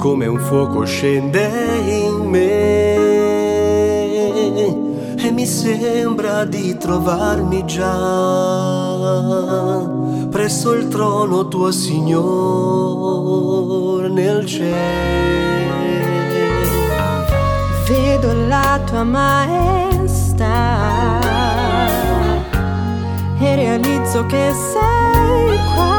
come un fuoco scende in me e mi sembra di trovarmi già presso il trono tuo, Signore, nel cielo. Vedo la tua maestà e realizzo che sei qua